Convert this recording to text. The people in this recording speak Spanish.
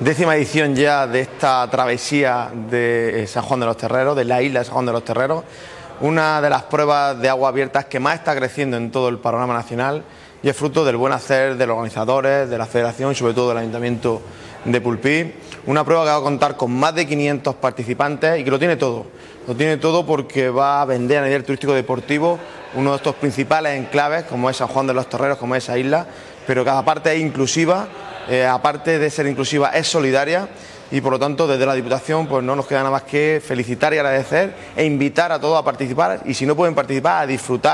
10ª edición ya de esta travesía de San Juan de los Terreros, de la isla de San Juan de los Terreros, una de las pruebas de agua abiertas que más está creciendo en todo el panorama nacional y es fruto del buen hacer de los organizadores, de la Federación y sobre todo del Ayuntamiento de Pulpí. Una prueba que va a contar con más de 500 participantes y que lo tiene todo. Lo tiene todo porque va a vender a nivel turístico deportivo uno de estos principales enclaves como es San Juan de los Terreros, como es esa isla, pero que aparte es inclusiva, aparte de ser inclusiva es solidaria y por lo tanto desde la Diputación pues no nos queda nada más que felicitar y agradecer e invitar a todos a participar y si no pueden participar a disfrutar